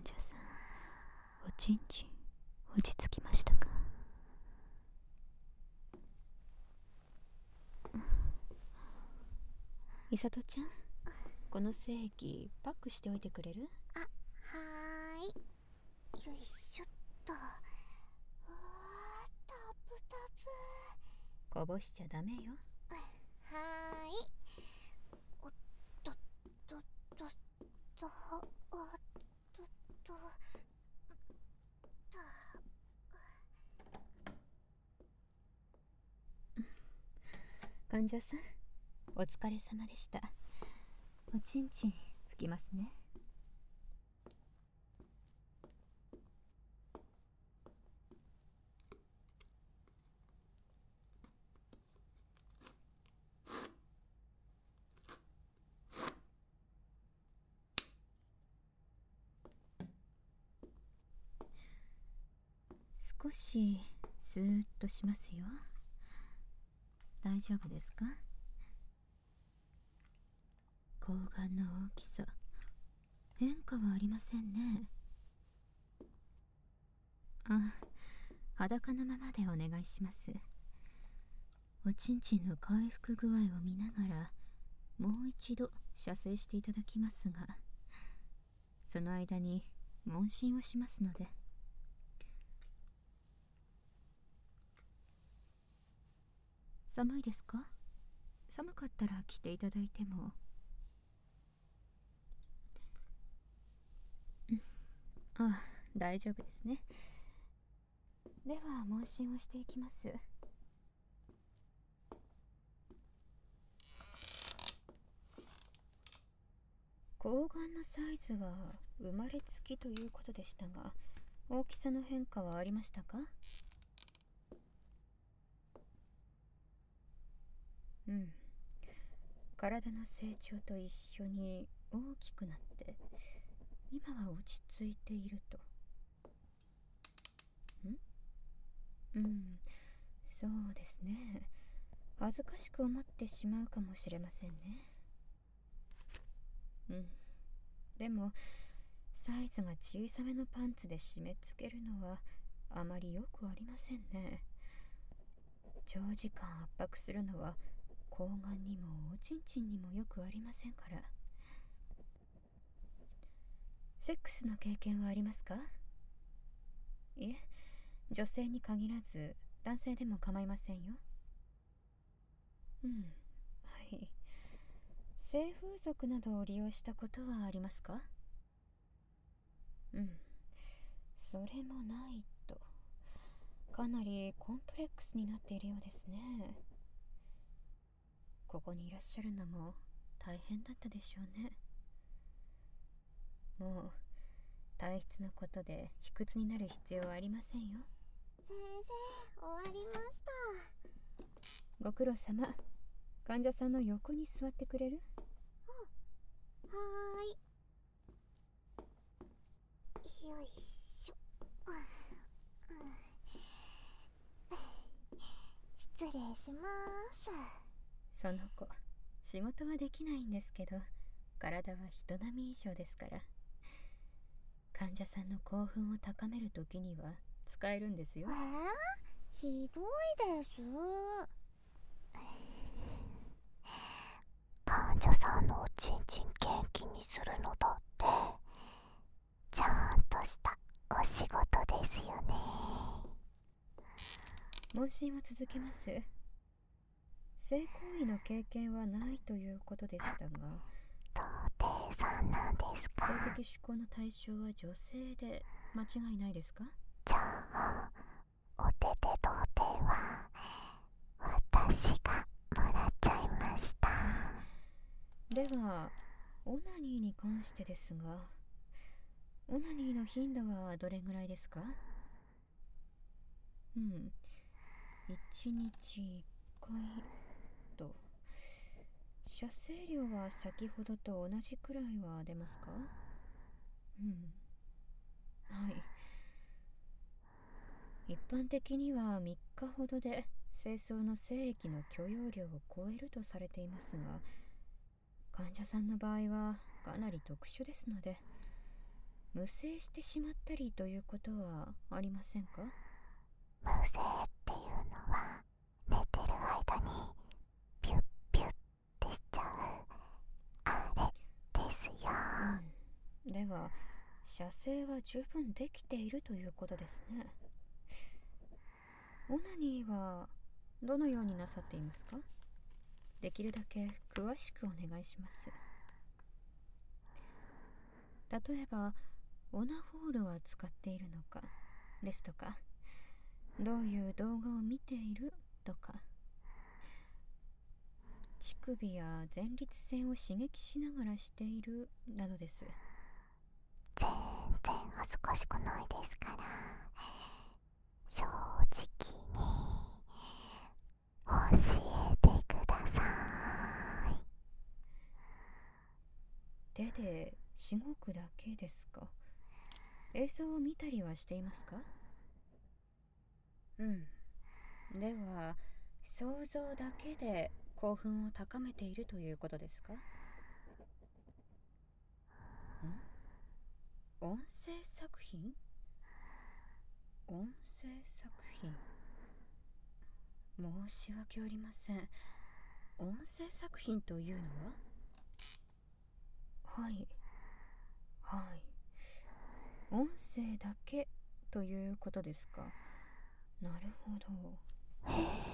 者さん、おちんちん落ち着きましたか？いさとちゃん、この精液パックしておいてくれる？ はーい。よいしょっと。うわー、タプタこぼしちゃダメよ。 プ。はーい。おっとっとっとっと、おっとっとっと。 患者さん、お疲れ様でした。おちんちん拭きますね。少しスーッとしますよ。大丈夫ですか？睾丸の大きさ、変化はありませんね。あ、裸のままでお願いします。おちんちんの回復具合を見ながらもう一度射精していただきますが、その間に問診をしますので。寒いですか？寒かったら着ていただいても。あ、大丈夫ですね。では問診をしていきます。睾丸のサイズは生まれつきということでしたが、大きさの変化はありましたか？うん。体の成長と一緒に大きくなって今は落ち着いていると。そうですね。恥ずかしく思ってしまうかもしれませんね。でもサイズが小さめのパンツで締め付けるのはあまりよくありませんね。長時間圧迫するのは睾丸にもおちんちんにもよくありませんから。セックスの経験はありますか？いえ、女性に限らず男性でも構いませんよ。はい。性風俗などを利用したことはありますか？それもないと。かなりコンプレックスになっているようですね。ここにいらっしゃるのも大変だったでしょうね。もう体質のことで卑屈になる必要はありませんよ。 先生、終わりました。 ご苦労様。患者さんの横に座ってくれる？ はーい。よいしょ。失礼します。 その子、仕事はできないんですけど、体は人並み以上ですから。患者さんの興奮を高めるときには使えるんですよ。 ひどいです。患者さんのおちんちん元気にするのだってちゃんとしたお仕事ですよね。 問診を続けます。性行為の経験はないということでしたが、 童貞さんなんですか？ 性的指向の対象は女性で間違いないですか？ じゃあお手手童貞は私がもらっちゃいました。 ではオナニーに関してですが、オナニーの頻度はどれぐらいですか？1日1回と。射精量は先ほどと同じくらいは出ますか？はい。一般的には3日ほどで精巣の精液の許容量を超えるとされていますが、患者さんの場合はかなり特殊ですので、 無精してしまったりということはありませんか？ 無精っていうのは寝てる間にピュッピュッってしちゃうあれですよ。 では射精は十分できているということですね。オナニーはどのようになさっていますか？できるだけ詳しくお願いします。例えばオナホールは使っているのかですとか、どういう動画を見ているとか、乳首や前立腺を刺激しながらしているなどです。 全然恥ずかしくないですから、正直に教えてください。 手でしごくだけですか？映像を見たりはしていますか？では想像だけで興奮を高めているということですか？音声作品？音声作品。申し訳ありません。音声作品というのは？はい。音声だけということですか？なるほど。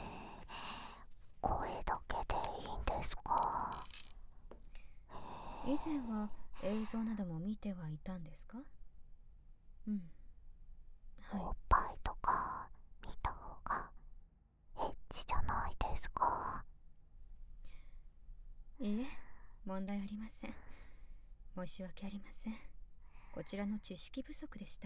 声だけでいいんですか？ 以前は映像なども見てはいたんですか？ おっぱいとか見た方がエッチじゃないですか？ いいえ、問題ありません。申し訳ありません。こちらの知識不足でした。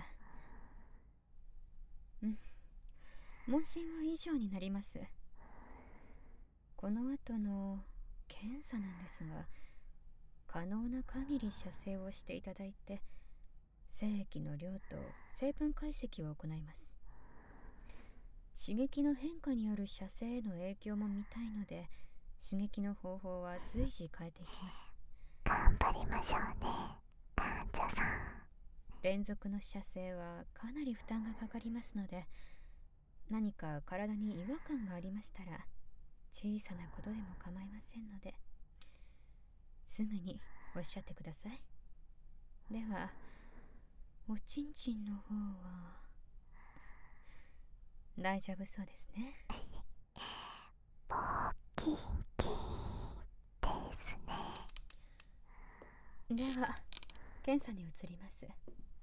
問診は以上になります。この後の検査なんですが、可能な限り射精をしていただいて、精液の量と成分解析を行います。刺激の変化による射精への影響も見たいので、刺激の方法は随時変えていきます。 頑張りましょうね、患者さん。 連続の射精はかなり負担がかかりますので、何か体に違和感がありましたら小さなことでも構いませんので、すぐにおっしゃってください。ではおちんちんの方は大丈夫そうですね。 ポーキンキンですね。 では検査に移ります。